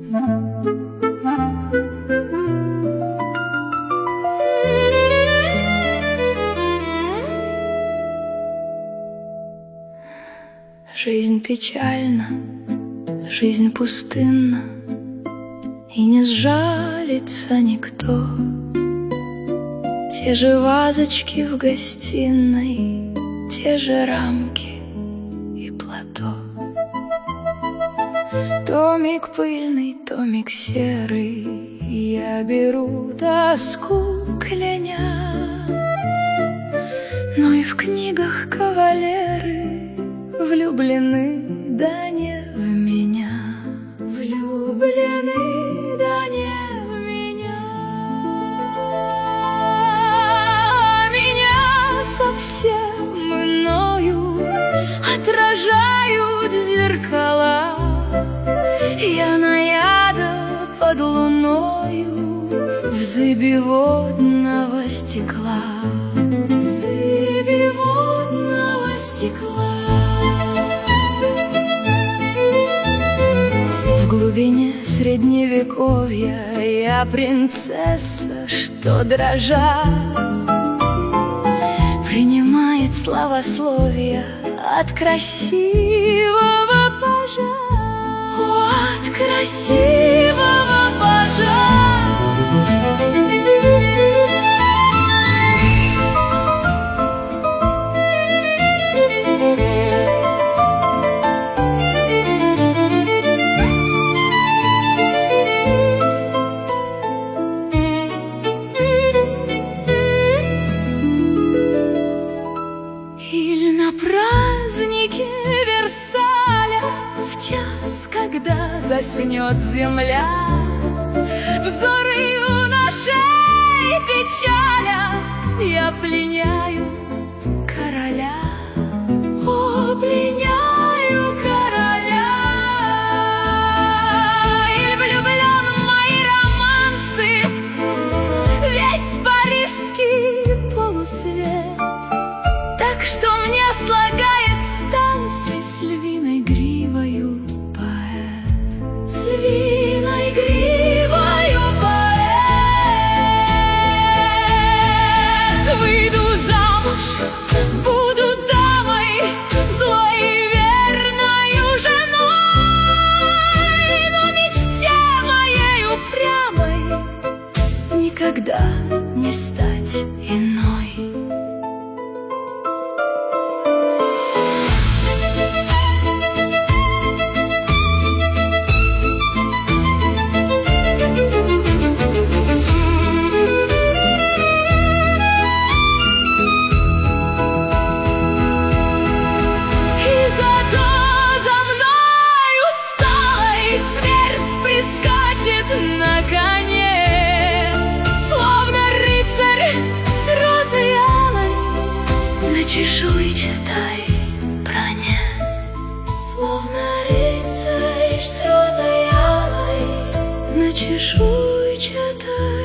Жизнь печальна, жизнь пустынна, и не сжалится никто. Те же вазочки в гостиной, те же рамки и плато. Томик пыльный, томик серый, я беру тоску кляня. Но и в книгах кавалеры влюблены, да не в меня. Влюблены, да не в меня. Меня совсем иною отражают зеркала. Я наяда под луною в зыбе водного стекла. В зыбе водного стекла. В глубине средневековья я принцесса, что дрожа принимает славословия от красивого пажа. От красивого пажа. Или на празднике Версаля, в час, когда заснет земля, взоры юношей печаля, я пленяю короля. О, пленяю короля. И влюблен в мои романсы весь парижский полусвет, так что мне слагает станции с львиной гривою поэт. С львиной гривою поэт. Выйду замуж, буду дамой, злой и верною женой, но мечте моей упрямой никогда не стать иной. На коне, словно рыцарь с розой алой на чешуйчатой броне. Словно рыцарь с розой алой на чешуйчатой